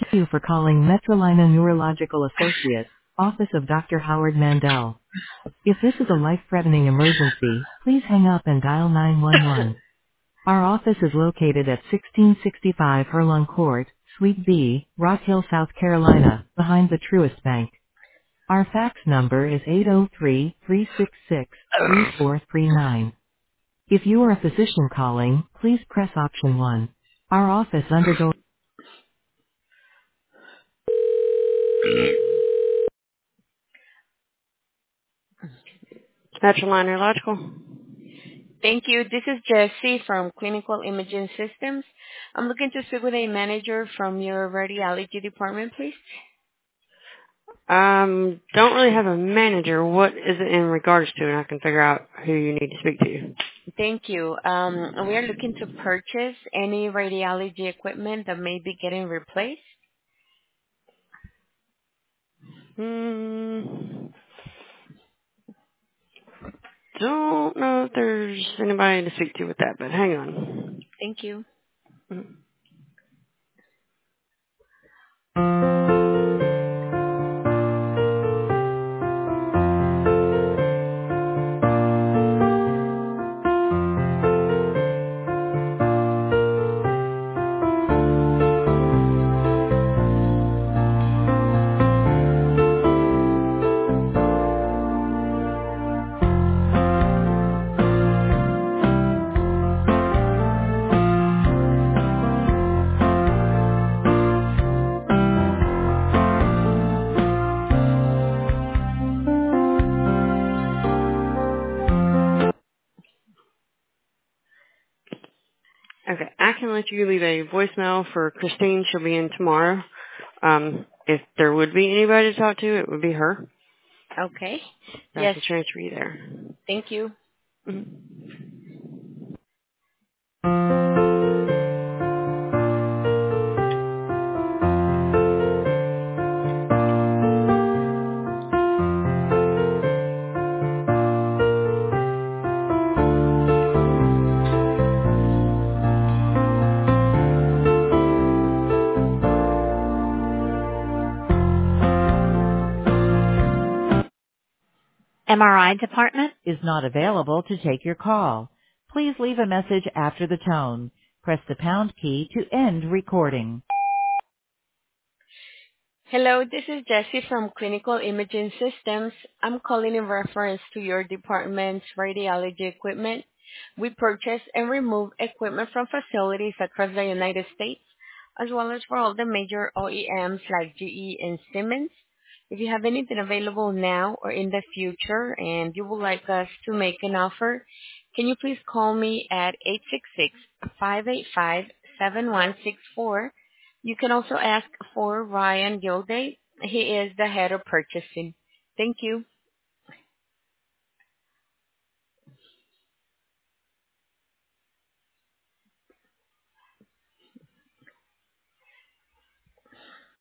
Thank you for calling Metrolina Neurological Associates, Office of Dr. Howard Mandel. If this is a life-threatening emergency, please hang up and dial 911. Our office is located at 1665 Herlong Court, Suite B, Rock Hill, South Carolina, behind the Truist Bank. Our fax number is 803-366-3439. If you are a physician calling, please press option 1. Our office undergoes Metrolina Neurological. Thank you. This is Jessie from Clinical Imaging Systems. I'm looking to speak with a manager from your radiology department, please. Don't really have a manager. What is it in regards to? And I can figure out who you need to speak to. Thank you. We are looking to purchase any radiology equipment that may be getting replaced. Don't know if there's anybody to speak to with that, but hang on. Thank you. Mhm. Okay, I can let you leave a voicemail for Christine. She'll be in tomorrow. If there would be anybody to talk to, it would be her. Okay. So I Yes. can transfer you there. Thank you. Mhm. MRI department is not available to take your call. Please leave a message after the tone. Press the pound key to end recording. Hello, this is Jessie from Clinical Imaging Systems. I'm calling in reference to your department's radiology equipment. We purchase and remove equipment from facilities across the United States, as well as for all the major OEMs like GE and Siemens. If you have anything available now or in the future and you would like us to make an offer, can you please call me at 866-585-7164. You can also ask for Ryan Gilday. He is the head of purchasing. Thank you.